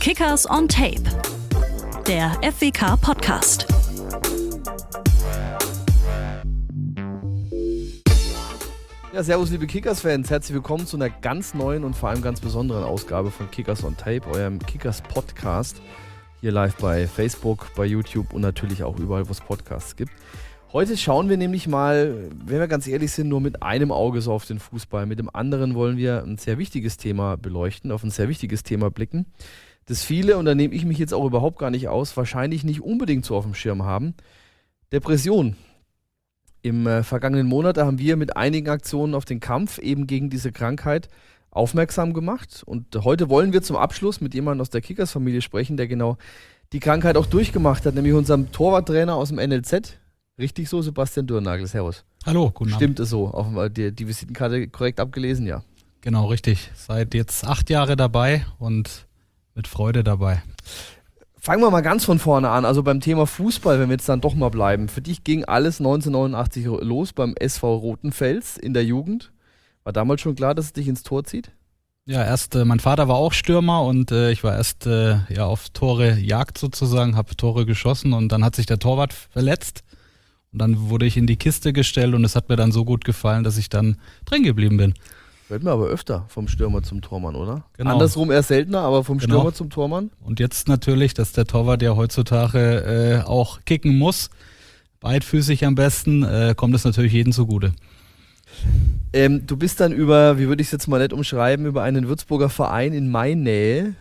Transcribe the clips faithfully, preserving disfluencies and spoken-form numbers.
Kickers on Tape, der F W K-Podcast. Ja, servus liebe Kickers-Fans, herzlich willkommen zu einer ganz neuen und vor allem ganz besonderen Ausgabe von Kickers on Tape, eurem Kickers-Podcast. Hier live bei Facebook, bei YouTube und natürlich auch überall, wo es Podcasts gibt. Heute schauen wir nämlich mal, wenn wir ganz ehrlich sind, nur mit einem Auge so auf den Fußball. Mit dem anderen wollen wir ein sehr wichtiges Thema beleuchten, auf ein sehr wichtiges Thema blicken, das viele, und da nehme ich mich jetzt auch überhaupt gar nicht aus, wahrscheinlich nicht unbedingt so auf dem Schirm haben. Depression. Im äh, vergangenen Monat haben wir mit einigen Aktionen auf den Kampf eben gegen diese Krankheit aufmerksam gemacht. Und heute wollen wir zum Abschluss mit jemandem aus der Kickers-Familie sprechen, der genau die Krankheit auch durchgemacht hat, nämlich unserem Torwarttrainer aus dem N L Z. Richtig so, Sebastian Dürrnagel. Servus. Hallo, guten Abend. Stimmt es so? Auf die, die Visitenkarte korrekt abgelesen, ja. Genau, richtig. Seit jetzt acht Jahre dabei und mit Freude dabei. Fangen wir mal ganz von vorne an. Also beim Thema Fußball, wenn wir jetzt dann doch mal bleiben. Für dich ging alles neunzehnhundertneunundachtzig los beim S V Rotenfels in der Jugend. War damals schon klar, dass es dich ins Tor zieht? Ja, erst, äh, mein Vater war auch Stürmer und äh, ich war erst äh, ja, auf Tore Jagd sozusagen, habe Tore geschossen und dann hat sich der Torwart verletzt. Und dann wurde ich in die Kiste gestellt und es hat mir dann so gut gefallen, dass ich dann drin geblieben bin. Hört man aber öfter vom Stürmer zum Tormann, oder? Genau. Andersrum eher seltener, aber vom Genau. Stürmer zum Tormann? Und jetzt natürlich, dass der Torwart ja heutzutage äh, auch kicken muss, beidfüßig am besten, äh, kommt es natürlich jedem zugute. Ähm, du bist dann über, wie würde ich es jetzt mal nett umschreiben, über einen Würzburger Verein in Mainnähe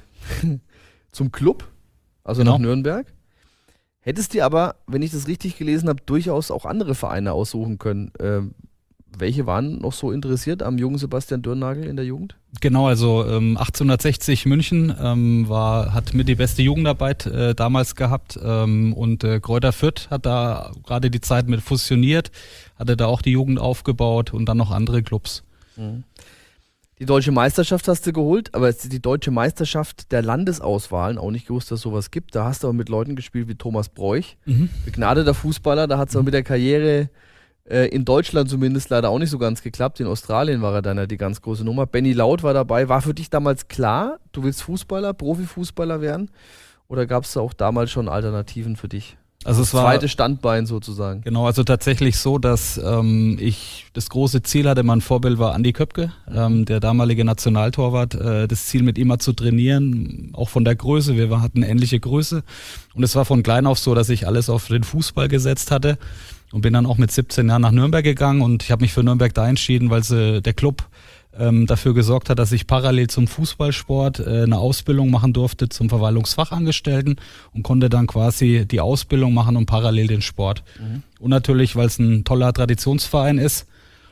zum Club, also Genau. nach Nürnberg. Hättest dir aber, wenn ich das richtig gelesen habe, durchaus auch andere Vereine aussuchen können. Ähm, welche waren noch so interessiert am jungen Sebastian Dürrnagel in der Jugend? Genau, also ähm, achtzehnhundertsechzig München ähm, war, hat mit die beste Jugendarbeit äh, damals gehabt ähm, und äh, Greuther Fürth hat da gerade die Zeit mit fusioniert, hatte da auch die Jugend aufgebaut und dann noch andere Clubs. Mhm. Die deutsche Meisterschaft hast du geholt, aber es ist die deutsche Meisterschaft der Landesauswahlen, auch nicht gewusst, dass es sowas gibt. Da hast du aber mit Leuten gespielt wie Thomas Broich, Mhm. begnadeter Fußballer, da hat es auch mit der Karriere äh, in Deutschland zumindest leider auch nicht so ganz geklappt. In Australien war er dann ja die ganz große Nummer. Benny Laut war dabei. War für dich damals klar, du willst Fußballer, Profifußballer werden? Oder gab es da auch damals schon Alternativen für dich? Also es war Zweites Standbein sozusagen. genau, also tatsächlich so, dass ähm, ich das große Ziel hatte, mein Vorbild war Andi Köpke, ähm, der damalige Nationaltorwart, äh, das Ziel mit ihm mal zu trainieren, auch von der Größe, wir hatten ähnliche Größe und es war von klein auf so, dass ich alles auf den Fußball gesetzt hatte und bin dann auch mit siebzehn Jahren nach Nürnberg gegangen und ich habe mich für Nürnberg da entschieden, weil sie, der Club ähm, dafür gesorgt hat, dass ich parallel zum Fußballsport äh, eine Ausbildung machen durfte zum Verwaltungsfachangestellten und konnte dann quasi die Ausbildung machen und parallel den Sport. Mhm. Und natürlich, weil es ein toller Traditionsverein ist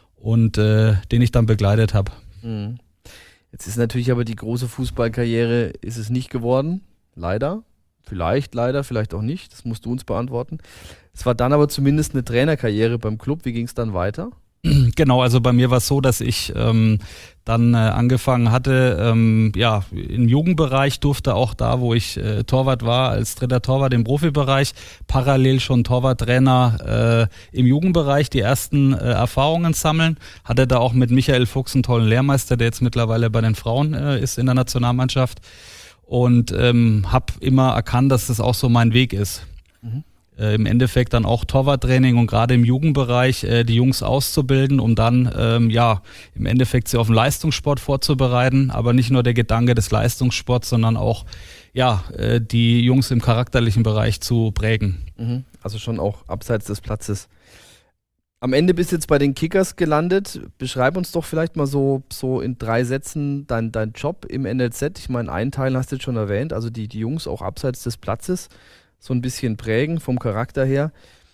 und äh, den ich dann begleitet habe. Mhm. Jetzt ist natürlich aber die große Fußballkarriere, ist es nicht geworden, leider. Vielleicht leider, vielleicht auch nicht, das musst du uns beantworten. Es war dann aber zumindest eine Trainerkarriere beim Club. Wie ging es dann weiter? Genau, also bei mir war es so, dass ich ähm, dann äh, angefangen hatte, ähm, ja, im Jugendbereich durfte auch da, wo ich äh, Torwart war, als dritter Torwart im Profibereich, parallel schon Torwarttrainer äh, im Jugendbereich die ersten äh, Erfahrungen sammeln. Hatte da auch mit Michael Fuchs einen tollen Lehrmeister, der jetzt mittlerweile bei den Frauen äh, ist in der Nationalmannschaft und ähm, habe immer erkannt, dass das auch so mein Weg ist. Mhm. Äh, im Endeffekt dann auch Torwarttraining und gerade im Jugendbereich äh, die Jungs auszubilden, um dann ähm, ja im Endeffekt sie auf den Leistungssport vorzubereiten, aber nicht nur der Gedanke des Leistungssports, sondern auch ja äh, die Jungs im charakterlichen Bereich zu prägen. Mhm. Also schon auch abseits des Platzes. Am Ende bist du jetzt bei den Kickers gelandet. Beschreib uns doch vielleicht mal so, so in drei Sätzen dein, dein Job im N L Z. Ich meine, einen Teil hast du jetzt schon erwähnt, also die, die Jungs auch abseits des Platzes so ein bisschen prägen vom Charakter her.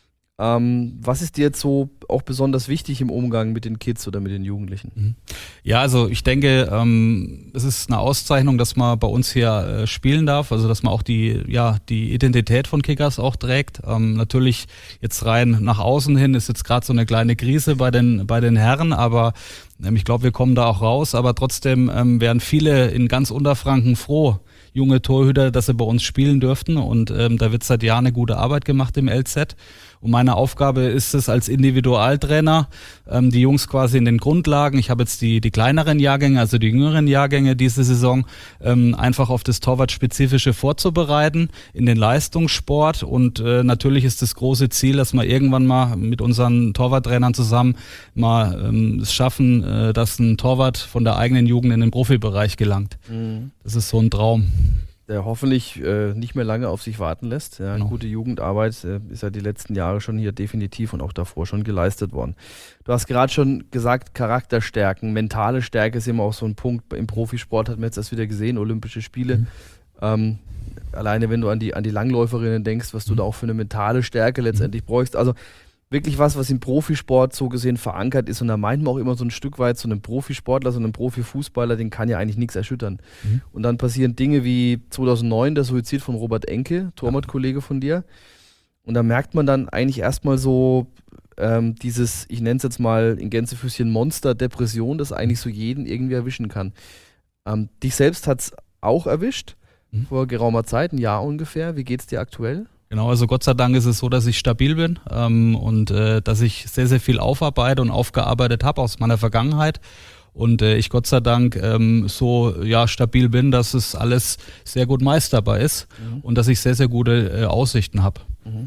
Ähm, was ist dir jetzt so auch besonders wichtig im Umgang mit den Kids oder mit den Jugendlichen? Ja, also ich denke, ähm, es ist eine Auszeichnung, dass man bei uns hier äh, spielen darf, also dass man auch die, ja, die Identität von Kickers auch trägt. Ähm, natürlich jetzt rein nach außen hin ist jetzt gerade so eine kleine Krise bei den, bei den Herren, aber ähm, ich glaube, wir kommen da auch raus, aber trotzdem ähm, wären viele in ganz Unterfranken froh, junge Torhüter, dass sie bei uns spielen dürften und ähm, da wird seit Jahren eine gute Arbeit gemacht im L Z. Und meine Aufgabe ist es als Individualtrainer, ähm, die Jungs quasi in den Grundlagen, ich habe jetzt die die kleineren Jahrgänge, also die jüngeren Jahrgänge, anstrenge diese Saison, ähm, einfach auf das Torwartspezifische vorzubereiten in den Leistungssport. Und äh, natürlich ist das große Ziel, dass wir irgendwann mal mit unseren Torwarttrainern zusammen mal ähm, es schaffen, äh, dass ein Torwart von der eigenen Jugend in den Profibereich gelangt. Mhm. Das ist so ein Traum. Der hoffentlich äh, nicht mehr lange auf sich warten lässt. Ja, genau. Gute Jugendarbeit äh, ist ja die letzten Jahre schon hier definitiv und auch davor schon geleistet worden. Du hast gerade schon gesagt, Charakterstärken, mentale Stärke ist immer auch so ein Punkt. Im Profisport hat man jetzt erst wieder gesehen, Olympische Spiele. Mhm. Ähm, alleine wenn du an die, an die Langläuferinnen denkst, was du da auch für eine mentale Stärke letztendlich bräuchst. Also wirklich was, was im Profisport so gesehen verankert ist. Und da meint man auch immer so ein Stück weit, so einen Profisportler, so einen Profifußballer, den kann ja eigentlich nichts erschüttern. Mhm. Und dann passieren Dinge wie zweitausendneun, der Suizid von Robert Enke, Torwartkollege von dir. Und da merkt man dann eigentlich erstmal so ähm, dieses, ich nenne es jetzt mal in Gänsefüßchen Monster, Depression, das eigentlich so jeden irgendwie erwischen kann. Ähm, dich selbst hat es auch erwischt, mhm. vor geraumer Zeit, ein Jahr ungefähr. Wie geht es dir aktuell? Genau, also Gott sei Dank ist es so, dass ich stabil bin ähm, und äh, dass ich sehr, sehr viel aufarbeite und aufgearbeitet habe aus meiner Vergangenheit und äh, ich Gott sei Dank ähm, so ja stabil bin, dass es alles sehr gut meisterbar ist mhm. und dass ich sehr, sehr gute äh, Aussichten habe. Mhm.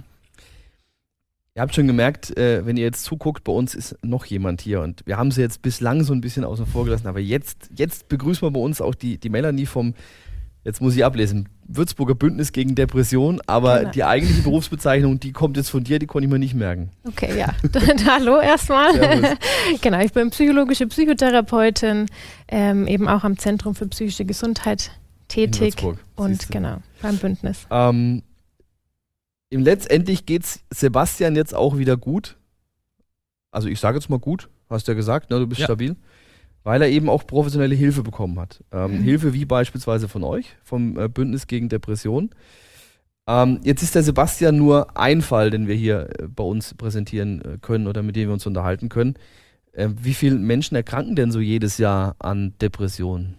Ihr habt schon gemerkt, äh, wenn ihr jetzt zuguckt, bei uns ist noch jemand hier und wir haben sie jetzt bislang so ein bisschen außen vor gelassen, aber jetzt, jetzt begrüßen wir bei uns auch die, die Melanie vom, jetzt muss ich ablesen, Würzburger Bündnis gegen Depression, aber genau. Die eigentliche Berufsbezeichnung, die kommt jetzt von dir, die konnte ich mir nicht merken. Okay, ja. Hallo erstmal. Genau, ich bin psychologische Psychotherapeutin, ähm, eben auch am Zentrum für psychische Gesundheit tätig und genau, beim Bündnis. Ähm, im letztendlich geht es Sebastian jetzt auch wieder gut. Also ich sage jetzt mal gut, hast du ja gesagt, ne, du bist ja. stabil. Weil er eben auch professionelle Hilfe bekommen hat. Ähm, mhm. Hilfe wie beispielsweise von euch, vom äh, Bündnis gegen Depression. Ähm, jetzt ist der Sebastian nur ein Fall, den wir hier äh, bei uns präsentieren äh, können oder mit dem wir uns unterhalten können. Äh, wie viele Menschen erkranken denn so jedes Jahr an Depressionen?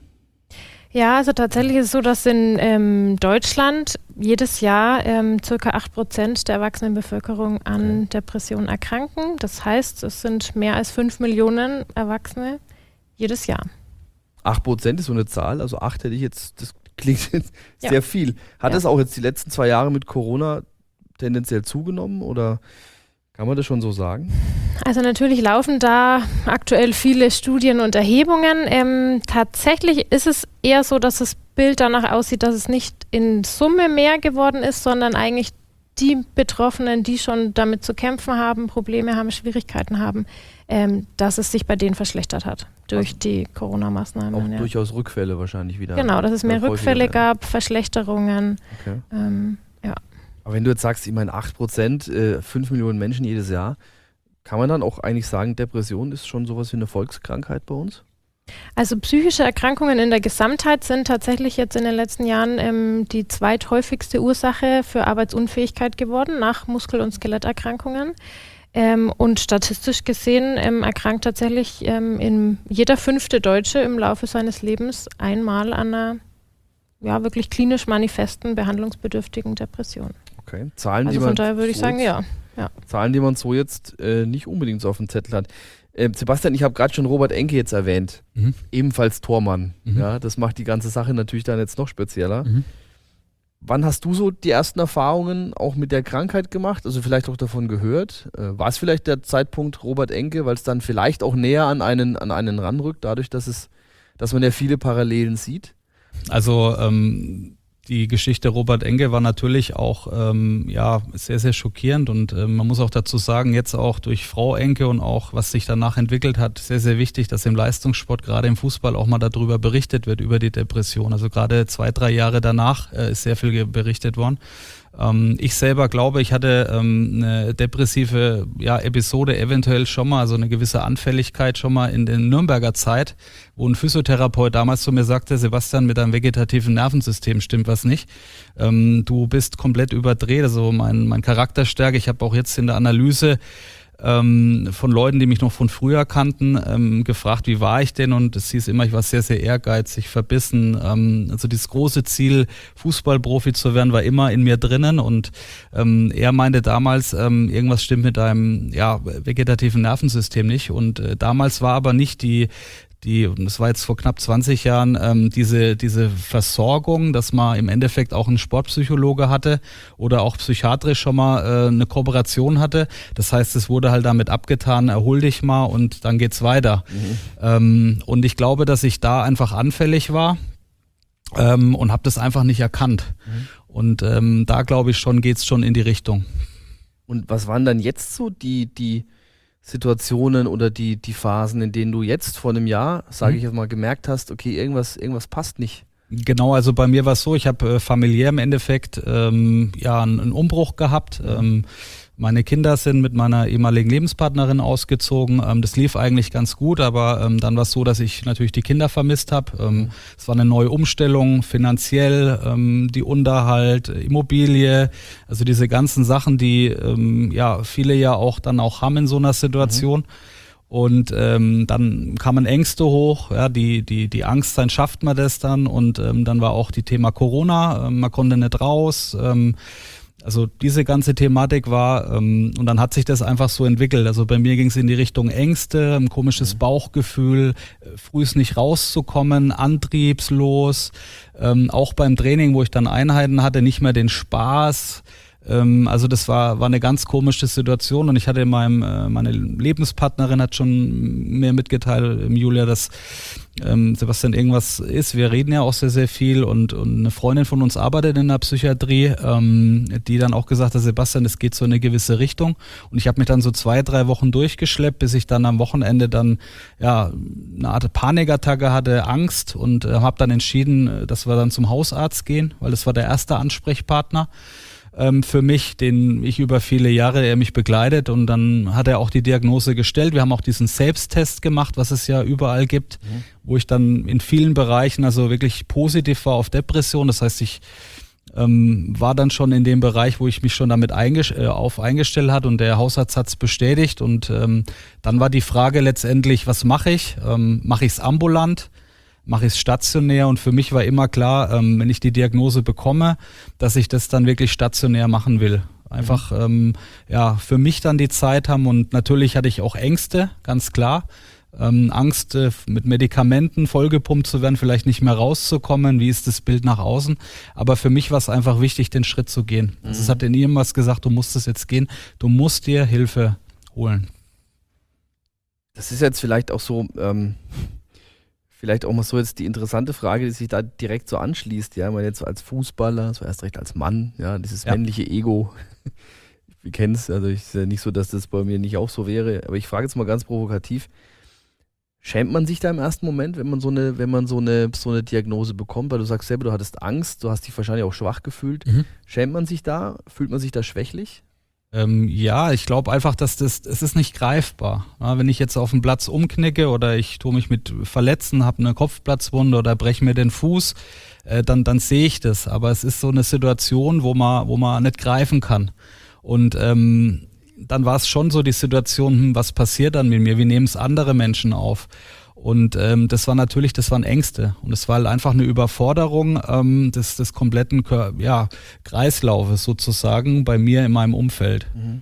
Ja, also tatsächlich ist es so, dass in ähm, Deutschland jedes Jahr ähm, circa acht Prozent der Erwachsenenbevölkerung an okay. Depressionen erkranken. Das heißt, es sind mehr als fünf Millionen Erwachsene jedes Jahr. acht Prozent ist so eine Zahl, also acht hätte ich jetzt, das klingt jetzt ja. sehr viel. Hat es ja. auch jetzt die letzten zwei Jahre mit Corona tendenziell zugenommen oder kann man das schon so sagen? Also natürlich laufen da aktuell viele Studien und Erhebungen. Ähm, tatsächlich ist es eher so, dass das Bild danach aussieht, dass es nicht in Summe mehr geworden ist, sondern eigentlich die Betroffenen, die schon damit zu kämpfen haben, Probleme haben, Schwierigkeiten haben, ähm, dass es sich bei denen verschlechtert hat durch also die Corona-Maßnahmen. Auch ja. durchaus Rückfälle wahrscheinlich wieder. Genau, dass es mehr Rückfälle gab, Verschlechterungen. Okay. Ähm, ja. Aber wenn du jetzt sagst, ich meine acht Prozent, äh, fünf Millionen Menschen jedes Jahr, kann man dann auch eigentlich sagen, Depression ist schon sowas wie eine Volkskrankheit bei uns? Also psychische Erkrankungen in der Gesamtheit sind tatsächlich jetzt in den letzten Jahren ähm, die zweithäufigste Ursache für Arbeitsunfähigkeit geworden, nach Muskel- und Skeletterkrankungen. Ähm, und statistisch gesehen ähm, erkrankt tatsächlich ähm, in jeder fünfte Deutsche im Laufe seines Lebens einmal an einer ja, wirklich klinisch manifesten, behandlungsbedürftigen Depression. Okay, Zahlen, also die man von daher würde ich so sagen, jetzt, ja, ja. Zahlen, die man so jetzt äh, nicht unbedingt so auf dem Zettel hat. Äh, Sebastian, ich habe gerade schon Robert Enke jetzt erwähnt, mhm. ebenfalls Tormann. Mhm. Ja, das macht die ganze Sache natürlich dann jetzt noch spezieller. Mhm. Wann hast du so die ersten Erfahrungen auch mit der Krankheit gemacht? Also vielleicht auch davon gehört? Äh, war es vielleicht der Zeitpunkt Robert Enke, weil es dann vielleicht auch näher an einen, an einen ranrückt, dadurch, dass es, dass man ja viele Parallelen sieht? Also ähm, die Geschichte Robert Enke war natürlich auch ähm, ja, sehr, sehr schockierend und äh, man muss auch dazu sagen, jetzt auch durch Frau Enke und auch was sich danach entwickelt hat, sehr, sehr wichtig, dass im Leistungssport, gerade im Fußball auch mal darüber berichtet wird, über die Depression. Also gerade zwei, drei Jahre danach äh, ist sehr viel berichtet worden. Ähm, ich selber glaube, ich hatte ähm, eine depressive ja, Episode eventuell schon mal, also eine gewisse Anfälligkeit schon mal in der Nürnberger Zeit, wo ein Physiotherapeut damals zu mir sagte, Sebastian, mit deinem vegetativen Nervensystem stimmt was nicht. Ähm, du bist komplett überdreht, also mein, mein Charakterstärke. Ich habe auch jetzt in der Analyse Ähm, von Leuten, die mich noch von früher kannten, ähm, gefragt, wie war ich denn? Und es hieß immer, ich war sehr, sehr ehrgeizig, verbissen. Ähm, also dieses große Ziel, Fußballprofi zu werden, war immer in mir drinnen. Und ähm, er meinte damals, ähm, irgendwas stimmt mit deinem ja, vegetativen Nervensystem nicht. Und äh, damals war aber nicht die die, und das war jetzt vor knapp zwanzig Jahren, ähm, diese, diese Versorgung, dass man im Endeffekt auch einen Sportpsychologe hatte oder auch psychiatrisch schon mal äh, eine Kooperation hatte. Das heißt, es wurde halt damit abgetan, erhol dich mal und dann geht's weiter. Mhm. Ähm, und ich glaube, dass ich da einfach anfällig war ähm, und habe das einfach nicht erkannt. Mhm. Und ähm, da glaube ich schon, geht's schon in die Richtung. Und was waren dann jetzt so die, die Situationen oder die, die Phasen, in denen du jetzt vor einem Jahr, sage ich jetzt mal, gemerkt hast, okay, irgendwas, irgendwas passt nicht? Genau, also bei mir war es so, ich habe äh, familiär im Endeffekt ähm, ja einen, einen Umbruch gehabt. Ähm, meine Kinder sind mit meiner ehemaligen Lebenspartnerin ausgezogen. Ähm, das lief eigentlich ganz gut, aber ähm, dann war es so, dass ich natürlich die Kinder vermisst habe. Ähm, es war eine neue Umstellung, finanziell, ähm, die Unterhalt, Immobilie, also diese ganzen Sachen, die ähm, ja viele ja auch dann auch haben in so einer Situation. Mhm. Und ähm, dann kamen Ängste hoch, ja, die die die Angst sein, schafft man das dann? Und ähm, dann war auch die Thema Corona, ähm, man konnte nicht raus. Ähm, also diese ganze Thematik war, ähm, und dann hat sich das einfach so entwickelt. Also bei mir ging es in die Richtung Ängste, ein komisches Bauchgefühl, äh, frühs nicht rauszukommen, antriebslos. Ähm, auch beim Training, wo ich dann Einheiten hatte, nicht mehr den Spaß. Also das war war eine ganz komische Situation und ich hatte in meinem, meine Lebenspartnerin hat schon mir mitgeteilt, Julia, dass ähm, Sebastian irgendwas ist. Wir reden ja auch sehr, sehr viel und, und eine Freundin von uns arbeitet in der Psychiatrie, ähm, die dann auch gesagt hat, Sebastian, es geht so in eine gewisse Richtung. Und ich habe mich dann so zwei, drei Wochen durchgeschleppt, bis ich dann am Wochenende dann ja eine Art Panikattacke hatte, Angst und äh, habe dann entschieden, dass wir dann zum Hausarzt gehen, weil das war der erste Ansprechpartner für mich, den ich über viele Jahre, er mich begleitet und dann hat er auch die Diagnose gestellt. Wir haben auch diesen Selbsttest gemacht, was es ja überall gibt, mhm. wo ich dann in vielen Bereichen also wirklich positiv war auf Depression. Das heißt, ich ähm, war dann schon in dem Bereich, wo ich mich schon damit eingest- äh, auf eingestellt hat und der Hausarzt hat es bestätigt und ähm, dann war die Frage letztendlich, was mache ich? Ähm, mache ich es ambulant? Mache ich es stationär und für mich war immer klar, ähm, wenn ich die Diagnose bekomme, dass ich das dann wirklich stationär machen will. Einfach mhm. ähm, ja für mich dann die Zeit haben und natürlich hatte ich auch Ängste, ganz klar. Ähm, Angst, äh, mit Medikamenten vollgepumpt zu werden, vielleicht nicht mehr rauszukommen, wie ist das Bild nach außen. Aber für mich war es einfach wichtig, den Schritt zu gehen. Mhm. Also es hat dir nie irgendwas gesagt, du musst es jetzt gehen, du musst dir Hilfe holen. Das ist jetzt vielleicht auch so... Ähm Vielleicht auch mal so jetzt die interessante Frage, die sich da direkt so anschließt, ja, man jetzt so als Fußballer, so erst recht als Mann, ja, dieses ja. männliche Ego, wir kennen es, also ich ist ja nicht so, dass das bei mir nicht auch so wäre, aber ich frage jetzt mal ganz provokativ, schämt man sich da im ersten Moment, wenn man so eine, wenn man so eine, so eine Diagnose bekommt, weil du sagst selber, du hattest Angst, du hast dich wahrscheinlich auch schwach gefühlt, mhm. schämt man sich da, fühlt man sich da schwächlich? Ähm, ja, ich glaube einfach, dass das, es ist nicht greifbar. Ja, wenn ich jetzt auf dem Platz umknicke oder ich tue mich mit Verletzen, habe eine Kopfplatzwunde oder breche mir den Fuß, äh, dann, dann sehe ich das. Aber es ist so eine Situation, wo man, wo man nicht greifen kann. Und ähm, dann war es schon so die Situation, hm, was passiert dann mit mir? Wie nehmen es andere Menschen auf? Und ähm, das war natürlich, das waren Ängste und es war halt einfach eine Überforderung ähm, des, des kompletten ja, Kreislaufes sozusagen bei mir in meinem Umfeld. Mhm.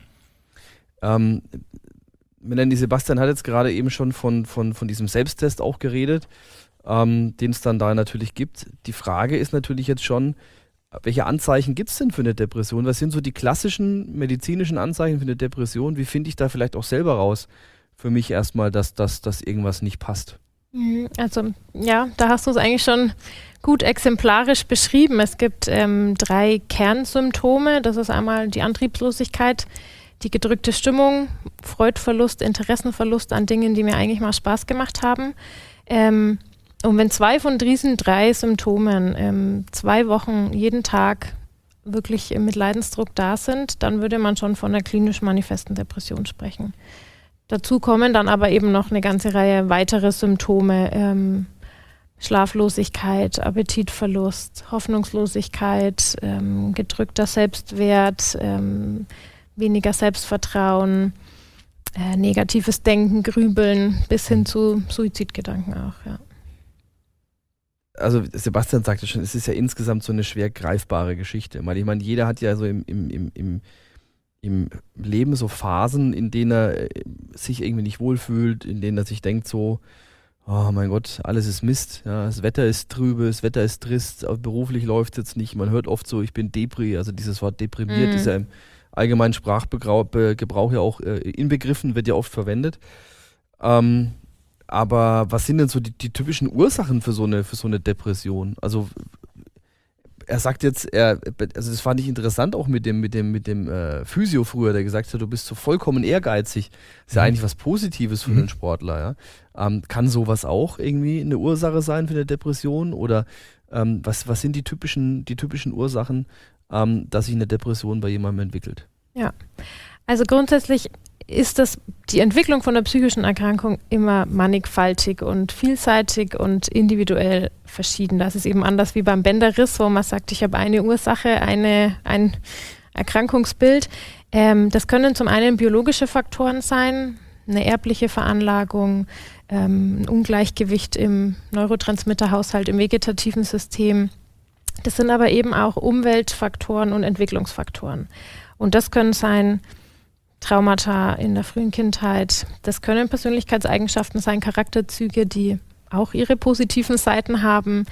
Ähm, Melanie, Sebastian hat jetzt gerade eben schon von, von, von diesem Selbsttest auch geredet, ähm, den es dann da natürlich gibt. Die Frage ist natürlich jetzt schon, welche Anzeichen gibt es denn für eine Depression? Was sind so die klassischen medizinischen Anzeichen für eine Depression? Wie finde ich da vielleicht auch selber raus? Für mich erstmal, dass, dass, dass irgendwas nicht passt. Also ja, da hast du es eigentlich schon gut exemplarisch beschrieben. Es gibt ähm, drei Kernsymptome. Das ist einmal die Antriebslosigkeit, die gedrückte Stimmung, Freudverlust, Interessenverlust an Dingen, die mir eigentlich mal Spaß gemacht haben. Ähm, und wenn zwei von diesen drei Symptomen ähm, zwei Wochen jeden Tag wirklich mit Leidensdruck da sind, dann würde man schon von einer klinisch manifesten Depression sprechen. Dazu kommen dann aber eben noch eine ganze Reihe weitere Symptome, ähm, Schlaflosigkeit, Appetitverlust, Hoffnungslosigkeit, ähm, gedrückter Selbstwert, ähm, weniger Selbstvertrauen, äh, negatives Denken, Grübeln bis hin zu Suizidgedanken auch, ja. Also Sebastian sagte schon, es ist ja insgesamt so eine schwer greifbare Geschichte. Ich meine, jeder hat ja so im, im, im, im im Leben so Phasen, in denen er sich irgendwie nicht wohlfühlt, in denen er sich denkt so, oh mein Gott, alles ist Mist. Ja, das Wetter ist trübe, das Wetter ist trist, beruflich läuft es jetzt nicht. Man hört oft so, ich bin Depri, also dieses Wort deprimiert Mhm. ist ja im allgemeinen Sprachgebrauch ja auch äh, inbegriffen, wird ja oft verwendet. Ähm, aber was sind denn so die, die typischen Ursachen für so eine, für so eine Depression? Also er sagt jetzt, er, also das fand ich interessant auch mit dem, mit dem, mit dem äh, Physio früher, der gesagt hat, du bist so vollkommen ehrgeizig. Das ist ja Mhm. eigentlich was Positives für Mhm. einen Sportler. Ja? Ähm, kann sowas auch irgendwie eine Ursache sein für eine Depression? Oder ähm, was, was sind die typischen, die typischen Ursachen, ähm, dass sich eine Depression bei jemandem entwickelt? Also grundsätzlich ist das die Entwicklung von der psychischen Erkrankung immer mannigfaltig und vielseitig und individuell verschieden. Das ist eben anders wie beim Bänderriss, wo man sagt, ich habe eine Ursache, eine, ein Erkrankungsbild. Ähm, das können zum einen biologische Faktoren sein, eine erbliche Veranlagung, ähm, ein Ungleichgewicht im Neurotransmitterhaushalt, im vegetativen System. Das sind aber eben auch Umweltfaktoren und Entwicklungsfaktoren. Und das können sein Traumata in der frühen Kindheit. Das können Persönlichkeitseigenschaften sein, Charakterzüge, die auch ihre positiven Seiten haben.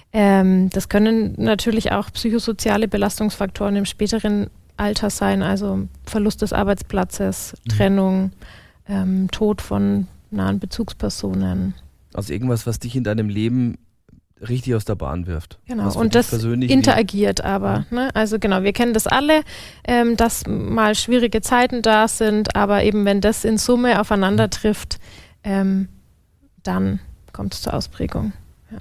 Ähm, das können natürlich auch psychosoziale Belastungsfaktoren im späteren Alter sein, also Verlust des Arbeitsplatzes, Mhm. Trennung, ähm, Tod von nahen Bezugspersonen. Also irgendwas, was dich in deinem Leben richtig aus der Bahn wirft. Genau, Was für und dich das persönlich wie- interagiert aber. Ne? Also genau, wir kennen das alle, ähm, dass mal schwierige Zeiten da sind, aber eben wenn das in Summe aufeinander trifft, ähm, dann kommt es zur Ausprägung.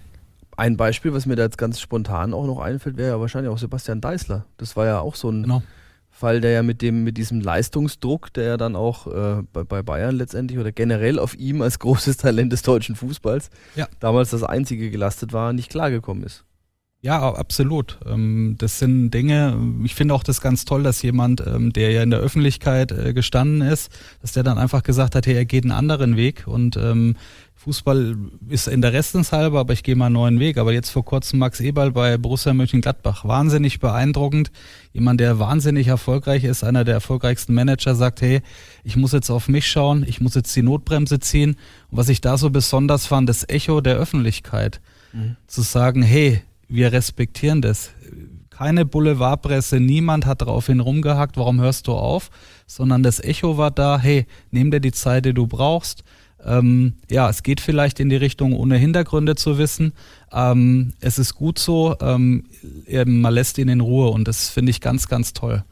Ein Beispiel, was mir da jetzt ganz spontan auch noch einfällt, wäre ja wahrscheinlich auch Sebastian Deißler. Das war ja auch so ein Genau. Fall, der ja mit dem mit diesem Leistungsdruck, der ja dann auch äh, bei, bei Bayern letztendlich oder generell auf ihm als großes Talent des deutschen Fußballs Ja. damals das einzige gelastet war, nicht klargekommen ist. Ja, absolut. Ähm, Das sind Dinge, ich finde auch das ganz toll, dass jemand, ähm, der ja in der Öffentlichkeit äh, gestanden ist, dass der dann einfach gesagt hat, hey, er geht einen anderen Weg und ähm, Fußball ist interessenshalber, aber ich gehe mal einen neuen Weg. Aber jetzt vor kurzem Max Eberl bei Borussia Mönchengladbach, wahnsinnig beeindruckend. Jemand, der wahnsinnig erfolgreich ist, einer der erfolgreichsten Manager, sagt, hey, ich muss jetzt auf mich schauen, ich muss jetzt die Notbremse ziehen. Und was ich da so besonders fand, das Echo der Öffentlichkeit, Mhm. zu sagen, hey, wir respektieren das. Keine Boulevardpresse, niemand hat daraufhin rumgehackt, warum hörst du auf? Sondern das Echo war da, hey, nimm dir die Zeit, die du brauchst. Ähm, ja, es geht vielleicht in die Richtung, ohne Hintergründe zu wissen. Ähm, es ist gut so, ähm, eben, man lässt ihn in Ruhe und das finde ich ganz, ganz toll.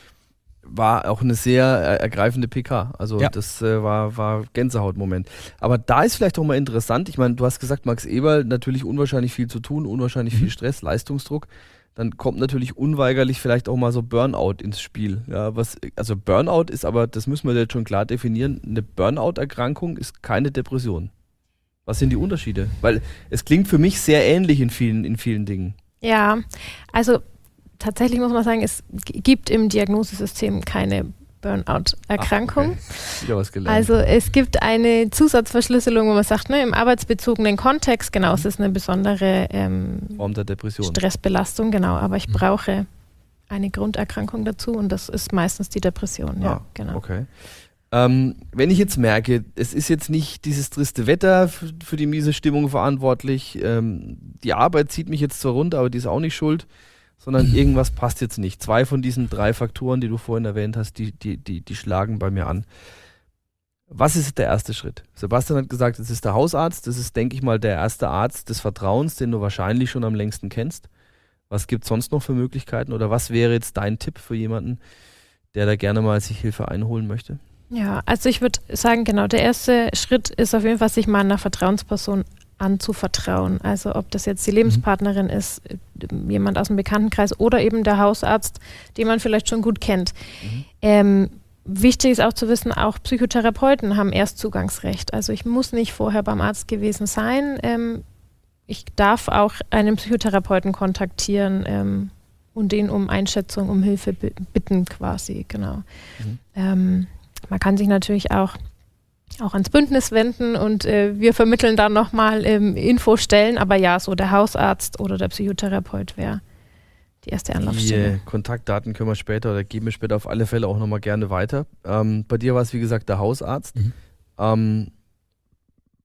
War auch eine sehr äh, ergreifende P K. Also Ja. das äh, war, war Gänsehautmoment. Aber da ist vielleicht auch mal interessant, ich meine, du hast gesagt, Max Eberl, natürlich unwahrscheinlich viel zu tun, unwahrscheinlich Mhm. viel Stress, Leistungsdruck. Dann kommt natürlich unweigerlich vielleicht auch mal so Burnout ins Spiel. Ja, was, also Burnout ist aber, das müssen wir jetzt schon klar definieren, eine Burnout-Erkrankung ist keine Depression. Was sind die Unterschiede? Weil es klingt für mich sehr ähnlich in vielen, in vielen Dingen. Ja, also tatsächlich muss man sagen, es g- gibt im Diagnosesystem keine Burnout-Erkrankung. Ach, okay. Wieder was gelernt. Also es gibt eine Zusatzverschlüsselung, wo man sagt, ne, im arbeitsbezogenen Kontext, genau, es ist eine besondere ähm, Form der Depression. Stressbelastung, genau, aber ich Mhm. brauche eine Grunderkrankung dazu und das ist meistens die Depression, ja, Ah, genau. Okay. Ähm, wenn ich jetzt merke, es ist jetzt nicht dieses triste Wetter f- für die miese Stimmung verantwortlich, ähm, die Arbeit zieht mich jetzt zwar runter, aber die ist auch nicht schuld, sondern irgendwas passt jetzt nicht. Zwei von diesen drei Faktoren, die du vorhin erwähnt hast, die, die, die, die schlagen bei mir an. Was ist der erste Schritt? Sebastian hat gesagt, es ist der Hausarzt. Das ist, denke ich mal, der erste Arzt des Vertrauens, den du wahrscheinlich schon am längsten kennst. Was gibt es sonst noch für Möglichkeiten? Oder was wäre jetzt dein Tipp für jemanden, der da gerne mal sich Hilfe einholen möchte? Ja, also ich würde sagen, genau, der erste Schritt ist auf jeden Fall, sich mal einer Vertrauensperson anzuvertrauen. Also ob das jetzt die Lebenspartnerin ist, äh, jemand aus dem Bekanntenkreis oder eben der Hausarzt, den man vielleicht schon gut kennt. Mhm. Ähm, wichtig ist auch zu wissen, auch Psychotherapeuten haben Erstzugangsrecht. Also ich muss nicht vorher beim Arzt gewesen sein. Ähm, ich darf auch einen Psychotherapeuten kontaktieren ähm, und den um Einschätzung, um Hilfe bi- bitten quasi, genau. Mhm. Ähm, man kann sich natürlich auch auch ans Bündnis wenden und äh, wir vermitteln dann nochmal ähm, Infostellen, aber ja, so der Hausarzt oder der Psychotherapeut wäre die erste Die Anlaufstelle. äh, Kontaktdaten können wir später oder geben wir später auf alle Fälle auch nochmal gerne weiter. Ähm, bei dir war es, wie gesagt, der Hausarzt. Mhm. Ähm,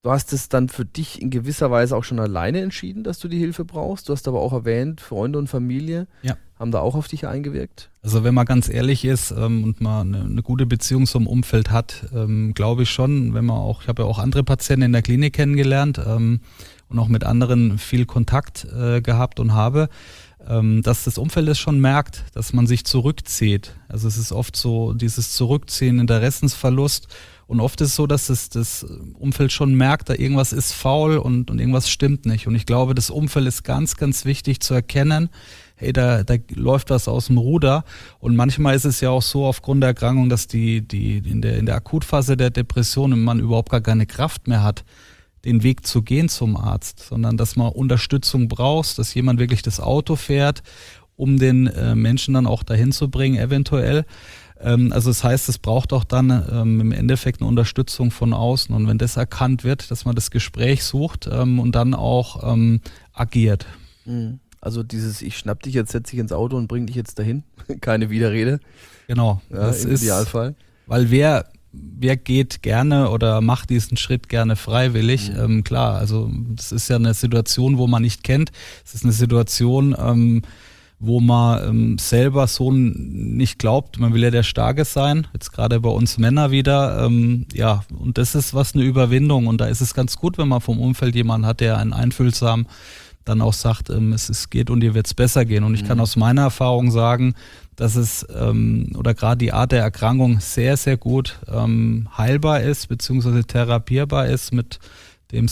Du hast es dann für dich in gewisser Weise auch schon alleine entschieden, dass du die Hilfe brauchst. Du hast aber auch erwähnt, Freunde und Familie Ja. haben da auch auf dich eingewirkt. Also wenn man ganz ehrlich ist ähm, und man eine, eine gute Beziehung zum Umfeld hat, ähm, glaube ich schon, wenn man auch, ich habe ja auch andere Patienten in der Klinik kennengelernt ähm, und auch mit anderen viel Kontakt äh, gehabt und habe, ähm, dass das Umfeld es schon merkt, dass man sich zurückzieht. Also es ist oft so dieses Zurückziehen, Interessensverlust. Und oft ist es so, dass das, das Umfeld schon merkt, da irgendwas ist faul und, und irgendwas stimmt nicht. Und ich glaube, das Umfeld ist ganz, ganz wichtig zu erkennen, hey, da, da läuft was aus dem Ruder. Und manchmal ist es ja auch so aufgrund der Erkrankung, dass die, die in der, in der Akutphase der Depression man überhaupt gar keine Kraft mehr hat, den Weg zu gehen zum Arzt, sondern dass man Unterstützung braucht, dass jemand wirklich das Auto fährt, um den äh, Menschen dann auch dahin zu bringen, eventuell. Also das heißt, es braucht auch dann ähm, im Endeffekt eine Unterstützung von außen. Und wenn das erkannt wird, dass man das Gespräch sucht ähm, und dann auch ähm, agiert. Also dieses, ich schnapp dich jetzt, setz dich ins Auto und bring dich jetzt dahin. Keine Widerrede. Genau. Ja, das im ist, Idealfall. Weil wer, wer geht gerne oder macht diesen Schritt gerne freiwillig? Mhm. Ähm, klar, also das ist ja eine Situation, wo man nicht kennt. Es ist eine Situation, ähm, wo man ähm, selber so nicht glaubt, man will ja der Starke sein, jetzt gerade bei uns Männer wieder, ähm, ja, und das ist was eine Überwindung und da ist es ganz gut, wenn man vom Umfeld jemanden hat, der einen einfühlsam dann auch sagt, ähm, es, es geht und dir wird es besser gehen und ich mhm. kann aus meiner Erfahrung sagen, dass es ähm, oder gerade die Art der Erkrankung sehr, sehr gut ähm, heilbar ist, beziehungsweise therapierbar ist mit dem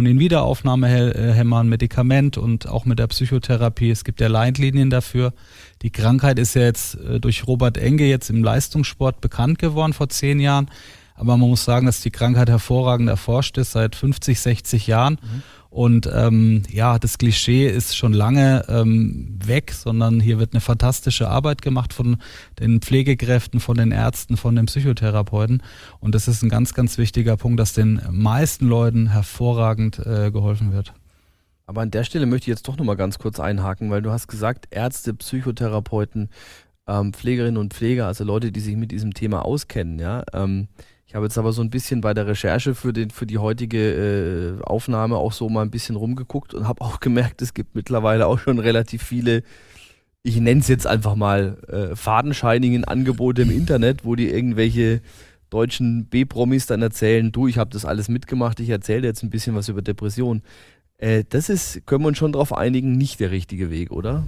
Serotonin-Wiederaufnahmehemmer, ein Medikament und auch mit der Psychotherapie. Es gibt ja Leitlinien dafür. Die Krankheit ist ja jetzt äh, durch Robert Enke jetzt im Leistungssport bekannt geworden vor zehn Jahren. Aber man muss sagen, dass die Krankheit hervorragend erforscht ist seit fünfzig, sechzig Jahren. Mhm. Und ähm, ja, das Klischee ist schon lange ähm, weg, sondern hier wird eine fantastische Arbeit gemacht von den Pflegekräften, von den Ärzten, von den Psychotherapeuten. Und das ist ein ganz, ganz wichtiger Punkt, dass den meisten Leuten hervorragend äh, geholfen wird. Aber an der Stelle möchte ich jetzt doch nochmal ganz kurz einhaken, weil du hast gesagt, Ärzte, Psychotherapeuten, ähm, Pflegerinnen und Pfleger, also Leute, die sich mit diesem Thema auskennen, ja, ähm, ich habe jetzt aber so ein bisschen bei der Recherche für, den, für die heutige äh, Aufnahme auch so mal ein bisschen rumgeguckt und habe auch gemerkt, es gibt mittlerweile auch schon relativ viele, ich nenne es jetzt einfach mal, äh, fadenscheinigen Angebote im Internet, wo die irgendwelche deutschen B-Promis dann erzählen, du, ich habe das alles mitgemacht, ich erzähle jetzt ein bisschen was über Depression. Äh, das ist, können wir uns schon darauf einigen, nicht der richtige Weg, oder?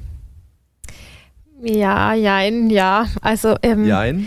Ja, jein, ja. Also, ähm, Jein?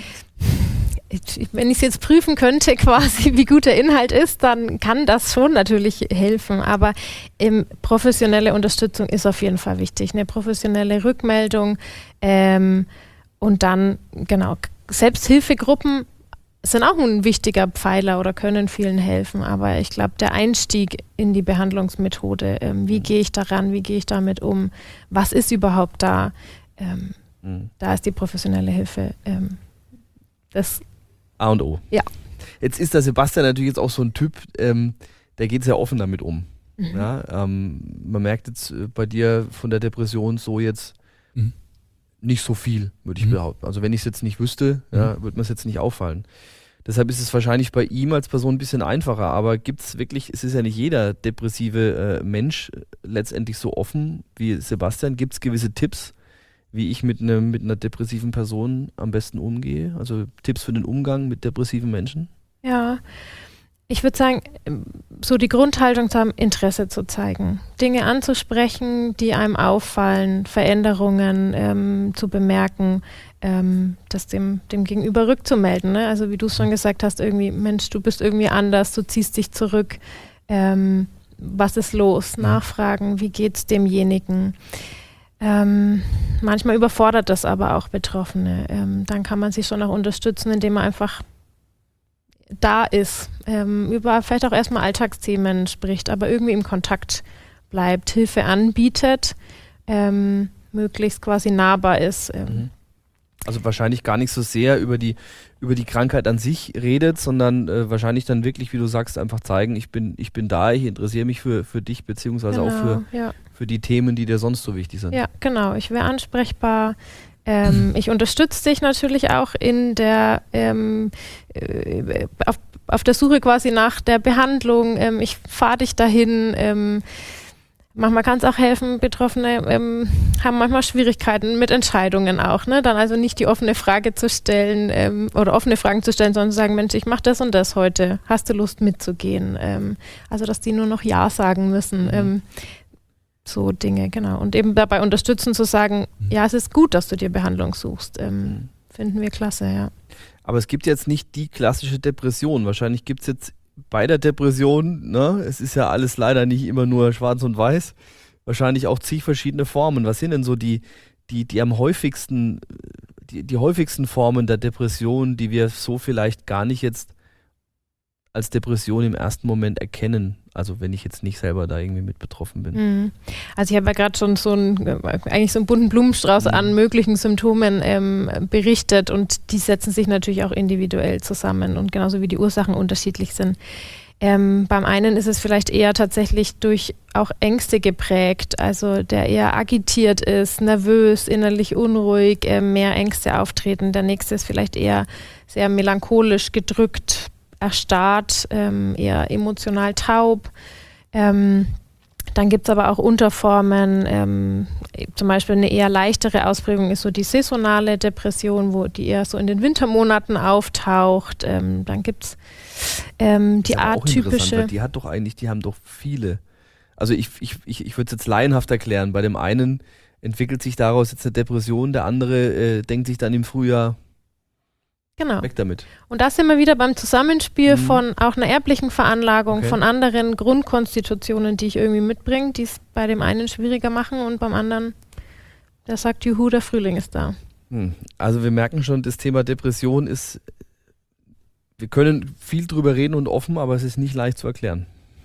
Wenn ich es jetzt prüfen könnte, quasi, wie gut der Inhalt ist, dann kann das schon natürlich helfen. Aber ähm, professionelle Unterstützung ist auf jeden Fall wichtig. Eine professionelle Rückmeldung ähm, und dann, genau, Selbsthilfegruppen sind auch ein wichtiger Pfeiler oder können vielen helfen. Aber ich glaube, der Einstieg in die Behandlungsmethode, ähm, wie gehe ich daran, wie gehe ich damit um, was ist überhaupt da, ähm, mhm. da ist die professionelle Hilfe ähm, das A und O. Ja. Jetzt ist der Sebastian natürlich jetzt auch so ein Typ, ähm, der geht sehr offen damit um. Mhm. Ja, ähm, man merkt jetzt äh, bei dir von der Depression so jetzt mhm. nicht so viel, würde ich mhm. behaupten. Also wenn ich es jetzt nicht wüsste, mhm. ja, würde mir es jetzt nicht auffallen. Deshalb ist es wahrscheinlich bei ihm als Person ein bisschen einfacher. Aber gibt es wirklich, es ist ja nicht jeder depressive äh, Mensch letztendlich so offen wie Sebastian. Gibt es gewisse Tipps, wie ich mit, ne, mit einer depressiven Person am besten umgehe? Also Tipps für den Umgang mit depressiven Menschen? Ja, ich würde sagen, so die Grundhaltung zu haben, Interesse zu zeigen, Dinge anzusprechen, die einem auffallen, Veränderungen ähm, zu bemerken, ähm, das dem, dem Gegenüber rückzumelden. Ne? Also wie du schon gesagt hast, irgendwie, Mensch, du bist irgendwie anders, du ziehst dich zurück, ähm, was ist los? Nachfragen, wie geht's demjenigen? Ähm, manchmal überfordert das aber auch Betroffene. Ähm, dann kann man sich schon auch unterstützen, indem man einfach da ist, ähm, über vielleicht auch erstmal Alltagsthemen spricht, aber irgendwie im Kontakt bleibt, Hilfe anbietet, ähm, möglichst quasi nahbar ist. Ähm. Also wahrscheinlich gar nicht so sehr über die, über die Krankheit an sich redet, sondern äh, wahrscheinlich dann wirklich, wie du sagst, einfach zeigen, ich bin, ich bin da, ich interessiere mich für, für dich, beziehungsweise genau, auch für, ja. für die Themen, die dir sonst so wichtig sind. Ja, genau. Ich wäre ansprechbar. Ähm, ich unterstütze dich natürlich auch in der, ähm, äh, auf, auf der Suche quasi nach der Behandlung, ähm, ich fahre dich dahin. Ähm, manchmal kann es auch helfen, Betroffene ähm, haben manchmal Schwierigkeiten mit Entscheidungen auch. Ne? Dann also nicht die offene Frage zu stellen ähm, oder offene Fragen zu stellen, sondern zu sagen, Mensch, ich mache das und das heute. Hast du Lust mitzugehen? Ähm, also, dass die nur noch Ja sagen müssen. Mhm. Ähm, so Dinge, genau. Und eben dabei unterstützen zu sagen, mhm. ja, es ist gut, dass du dir Behandlung suchst. Ähm, mhm. Finden wir klasse, ja. Aber es gibt jetzt nicht die klassische Depression. Wahrscheinlich gibt es jetzt bei der Depression, ne, es ist ja alles leider nicht immer nur schwarz und weiß, wahrscheinlich auch zig verschiedene Formen. Was sind denn so die, die, die am häufigsten, die, die häufigsten Formen der Depression, die wir so vielleicht gar nicht jetzt als Depression im ersten Moment erkennen? Also wenn ich jetzt nicht selber da irgendwie mit betroffen bin. Also ich habe ja gerade schon so einen, eigentlich so einen bunten Blumenstrauß mhm. an möglichen Symptomen ähm, berichtet und die setzen sich natürlich auch individuell zusammen und genauso wie die Ursachen unterschiedlich sind. Ähm, beim einen ist es vielleicht eher tatsächlich durch auch Ängste geprägt, also der eher agitiert ist, nervös, innerlich unruhig, äh, mehr Ängste auftreten. Der nächste ist vielleicht eher sehr melancholisch gedrückt, erstarrt, ähm, eher emotional taub. Ähm, dann gibt es aber auch Unterformen, ähm, zum Beispiel eine eher leichtere Ausprägung ist so die saisonale Depression, wo die eher so in den Wintermonaten auftaucht. Ähm, dann gibt es ähm, die atypische... Die hat doch eigentlich, die haben doch viele. Also ich, ich, ich, ich würde es jetzt laienhaft erklären. Bei dem einen entwickelt sich daraus jetzt eine Depression, der andere äh, denkt sich dann im Frühjahr, genau. weg damit. Und da sind wir wieder beim Zusammenspiel mhm. von auch einer erblichen Veranlagung, okay. von anderen Grundkonstitutionen, die ich irgendwie mitbringe, die es bei dem einen schwieriger machen und beim anderen, der sagt, juhu, der Frühling ist da. Hm. Also wir merken schon, das Thema Depression ist, wir können viel drüber reden und offen, aber es ist nicht leicht zu erklären.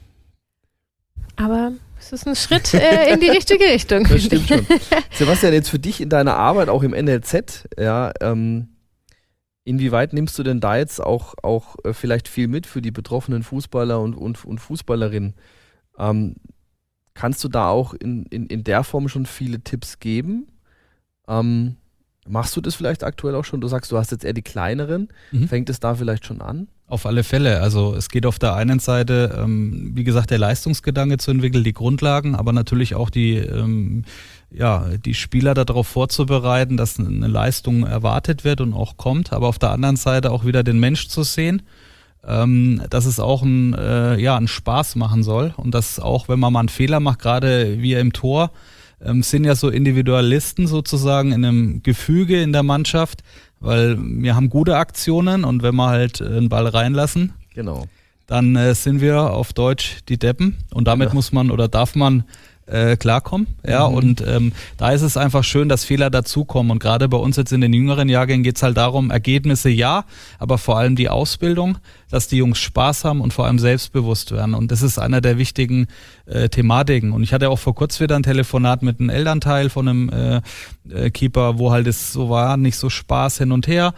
Aber es ist ein Schritt äh, in die richtige Richtung. Das stimmt schon. Sebastian, jetzt für dich in deiner Arbeit, auch im N L Z, ja, ähm, inwieweit nimmst du denn da jetzt auch, auch äh, vielleicht viel mit für die betroffenen Fußballer und, und, und Fußballerinnen? Ähm, kannst du da auch in, in, in der Form schon viele Tipps geben? Ähm, machst du das vielleicht aktuell auch schon? Du sagst, du hast jetzt eher die kleineren. Mhm. Fängt es da vielleicht schon an? Auf alle Fälle. Also es geht auf der einen Seite, ähm, wie gesagt, der Leistungsgedanke zu entwickeln, die Grundlagen, aber natürlich auch die, ähm, ja, die Spieler darauf vorzubereiten, dass eine Leistung erwartet wird und auch kommt. Aber auf der anderen Seite auch wieder den Mensch zu sehen, ähm, dass es auch ein, äh, ja, einen Spaß machen soll und dass auch, wenn man mal einen Fehler macht, gerade wir im Tor, ähm, sind ja so Individualisten sozusagen in einem Gefüge in der Mannschaft, weil wir haben gute Aktionen und wenn wir halt einen Ball reinlassen, genau. dann äh, sind wir auf Deutsch die Deppen und damit ja. muss man oder darf man äh, klarkommen. Ja, mhm. und ähm, da ist es einfach schön, dass Fehler dazukommen und gerade bei uns jetzt in den jüngeren Jahrgängen geht es halt darum, Ergebnisse ja, aber vor allem die Ausbildung, dass die Jungs Spaß haben und vor allem selbstbewusst werden und das ist einer der wichtigen äh, Thematiken und ich hatte auch vor kurzem wieder ein Telefonat mit einem Elternteil von einem äh, äh, Keeper, wo halt es so war, nicht so Spaß hin und her.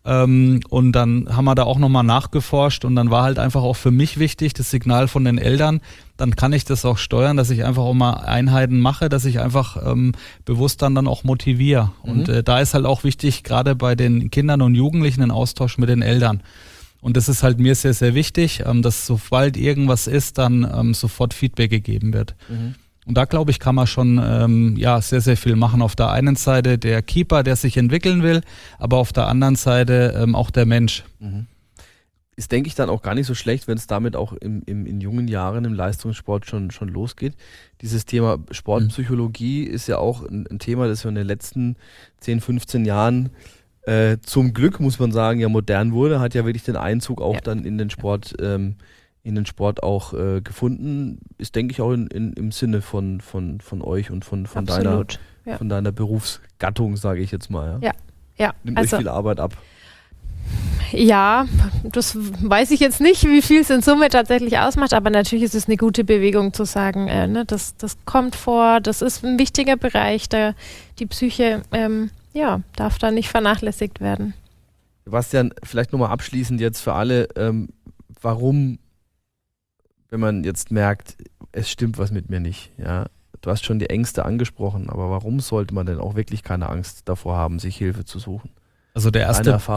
Und dann haben wir da auch nochmal nachgeforscht und dann war halt einfach auch für mich wichtig, das Signal von den Eltern, dann kann ich das auch steuern, dass ich einfach auch mal Einheiten mache, dass ich einfach ähm, bewusst dann, dann auch motiviere. Mhm. Und äh, da ist halt auch wichtig, gerade bei den Kindern und Jugendlichen, ein Austausch mit den Eltern. Und das ist halt mir sehr, sehr wichtig, ähm, dass sobald irgendwas ist, dann ähm, sofort Feedback gegeben wird. Mhm. Und da, glaube ich, kann man schon ähm, ja, sehr, sehr viel machen. Auf der einen Seite der Keeper, der sich entwickeln will, aber auf der anderen Seite ähm, auch der Mensch. Mhm. Ist, denke ich, dann auch gar nicht so schlecht, wenn es damit auch im, im, in jungen Jahren im Leistungssport schon, schon losgeht. Dieses Thema Sportpsychologie mhm. ist ja auch ein, ein Thema, das wir in den letzten zehn, fünfzehn Jahren äh, zum Glück, muss man sagen, ja modern wurde. Hat ja wirklich den Einzug auch ja. dann in den Sport ähm, in den Sport auch äh, gefunden, ist, denke ich, auch in, in, im Sinne von, von, von euch und von, von, deiner, ja. von deiner Berufsgattung, sage ich jetzt mal. Ja, ja. ja. Nimmt also, euch viel Arbeit ab. Ja, das weiß ich jetzt nicht, wie viel es in Summe tatsächlich ausmacht, aber natürlich ist es eine gute Bewegung zu sagen, äh, ne, das, das kommt vor, das ist ein wichtiger Bereich, da die Psyche ähm, ja, darf da nicht vernachlässigt werden. Sebastian, vielleicht nochmal abschließend jetzt für alle, ähm, warum, wenn man jetzt merkt, es stimmt was mit mir nicht, ja, du hast schon die Ängste angesprochen, aber warum sollte man denn auch wirklich keine Angst davor haben, sich Hilfe zu suchen? Also der erste, Deine Erfahrung.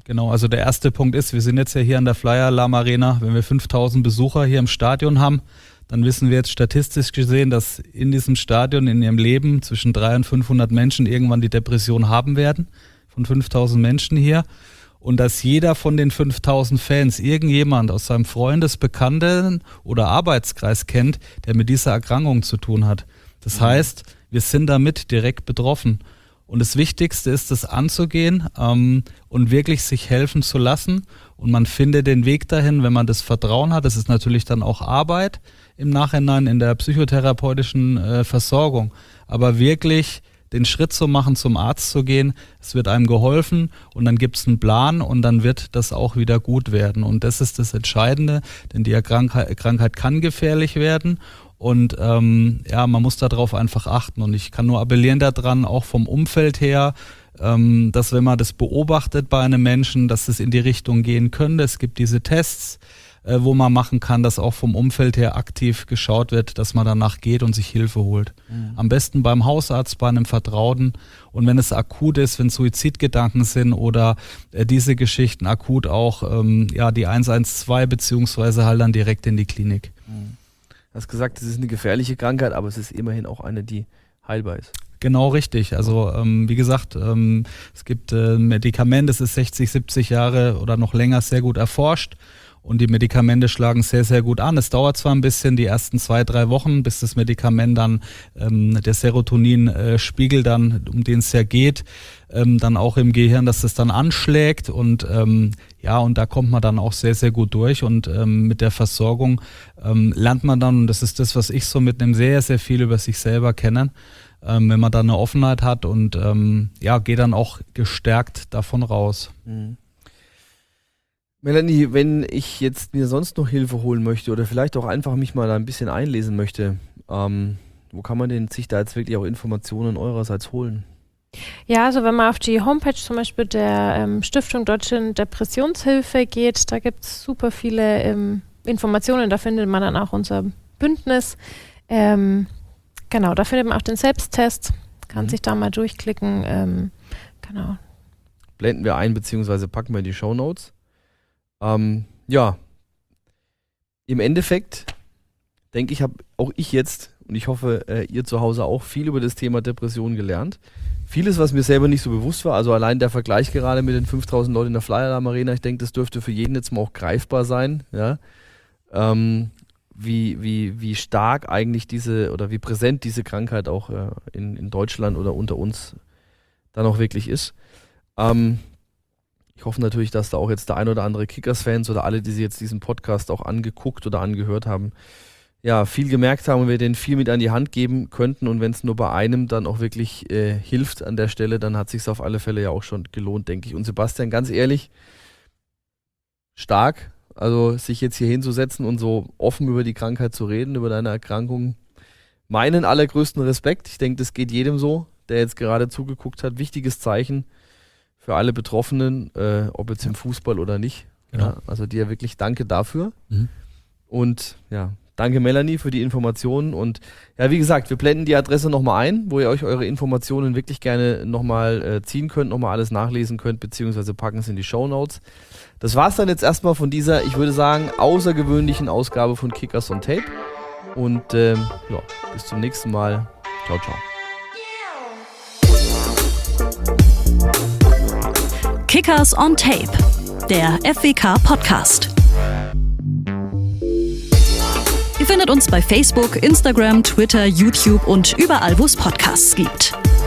Genau, also der erste Punkt ist, wir sind jetzt ja hier an der Flyer Alarm Arena. Wenn wir fünftausend Besucher hier im Stadion haben, dann wissen wir jetzt statistisch gesehen, dass in diesem Stadion, in ihrem Leben zwischen dreihundert und fünfhundert Menschen irgendwann die Depression haben werden, von fünftausend Menschen hier. Und dass jeder von den fünftausend Fans irgendjemand aus seinem Freundes-, Bekannten- oder Arbeitskreis kennt, der mit dieser Erkrankung zu tun hat. Das mhm. heißt, wir sind damit direkt betroffen. Und das Wichtigste ist, das anzugehen ähm, und wirklich sich helfen zu lassen. Und man findet den Weg dahin, wenn man das Vertrauen hat. Das ist natürlich dann auch Arbeit im Nachhinein in der psychotherapeutischen äh, Versorgung. Aber wirklich den Schritt zu machen, zum Arzt zu gehen, es wird einem geholfen und dann gibt es einen Plan und dann wird das auch wieder gut werden. Und das ist das Entscheidende, denn die Krankheit, Krankheit kann gefährlich werden. Und ähm, ja, man muss darauf einfach achten. Und ich kann nur appellieren daran, auch vom Umfeld her, ähm, dass wenn man das beobachtet bei einem Menschen, dass es in die Richtung gehen könnte. Es gibt diese Tests, äh, wo man machen kann, dass auch vom Umfeld her aktiv geschaut wird, dass man danach geht und sich Hilfe holt. Mhm. Am besten beim Hausarzt, bei einem Vertrauten. Und wenn es akut ist, wenn Suizidgedanken sind oder äh, diese Geschichten akut auch, ähm, ja, die eins eins zwei beziehungsweise halt dann direkt in die Klinik. Mhm. Du hast gesagt, es ist eine gefährliche Krankheit, aber es ist immerhin auch eine, die heilbar ist. Genau richtig. Also ähm, wie gesagt, ähm, es gibt äh, ein Medikament, das ist sechzig, siebzig Jahre oder noch länger sehr gut erforscht. Und die Medikamente schlagen sehr, sehr gut an. Es dauert zwar ein bisschen, die ersten zwei, drei Wochen, bis das Medikament dann, ähm, der Serotonin-Spiegel dann, um den es ja geht, ähm, dann auch im Gehirn, dass es dann anschlägt. Und ähm, ja, und da kommt man dann auch sehr, sehr gut durch. Und ähm, mit der Versorgung ähm, lernt man dann, und das ist das, was ich so mitnehme, sehr, sehr viel über sich selber kennen. Ähm, wenn man da eine Offenheit hat und ähm, ja, geht dann auch gestärkt davon raus. Mhm. Melanie, wenn ich jetzt mir sonst noch Hilfe holen möchte oder vielleicht auch einfach mich mal ein bisschen einlesen möchte, ähm, wo kann man denn sich da jetzt wirklich auch Informationen eurerseits holen? Ja, also wenn man auf die Homepage zum Beispiel der ähm, Stiftung Deutsche Depressionshilfe geht, da gibt es super viele ähm, Informationen, da findet man dann auch unser Bündnis. Ähm, genau, da findet man auch den Selbsttest, kann mhm. sich da mal durchklicken. Ähm, genau. Blenden wir ein, beziehungsweise packen wir in die Shownotes. Ähm, ja, im Endeffekt denke ich, habe auch ich jetzt, und ich hoffe, äh, ihr zu Hause auch, viel über das Thema Depression gelernt. Vieles, was mir selber nicht so bewusst war, also allein der Vergleich gerade mit den fünftausend Leuten in der Flyer Alarm Arena, ich denke, das dürfte für jeden jetzt mal auch greifbar sein, ja, ähm, wie, wie, wie stark eigentlich diese, oder wie präsent diese Krankheit auch äh, in, in Deutschland oder unter uns dann auch wirklich ist. Ähm, Ich hoffe natürlich, dass da auch jetzt der ein oder andere Kickers-Fans oder alle, die sich jetzt diesen Podcast auch angeguckt oder angehört haben, ja, viel gemerkt haben und wir denen viel mit an die Hand geben könnten. Und wenn es nur bei einem dann auch wirklich äh, hilft an der Stelle, dann hat es sich auf alle Fälle ja auch schon gelohnt, denke ich. Und Sebastian, ganz ehrlich, stark, also sich jetzt hier hinzusetzen und so offen über die Krankheit zu reden, über deine Erkrankung, meinen allergrößten Respekt. Ich denke, das geht jedem so, der jetzt gerade zugeguckt hat. Wichtiges Zeichen für alle Betroffenen, äh, ob jetzt im Fußball oder nicht. Genau. Ja, also dir wirklich danke dafür. Mhm. Und ja, danke Melanie für die Informationen. Und ja, wie gesagt, wir blenden die Adresse nochmal ein, wo ihr euch eure Informationen wirklich gerne nochmal äh, ziehen könnt, nochmal alles nachlesen könnt, beziehungsweise packen es in die Shownotes. Das war's dann jetzt erstmal von dieser, ich würde sagen, außergewöhnlichen Ausgabe von Kickers on Tape. Und ähm, ja, bis zum nächsten Mal. Ciao, ciao. Kickers on Tape, der F W K-Podcast. Ihr findet uns bei Facebook, Instagram, Twitter, YouTube und überall, wo es Podcasts gibt.